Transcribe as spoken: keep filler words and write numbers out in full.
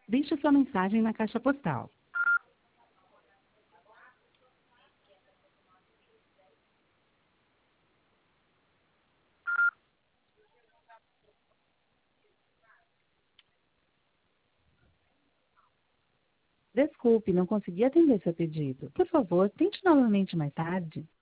Deixe sua mensagem na caixa postal. Desculpe, não consegui atender seu pedido. Por favor, tente novamente mais tarde.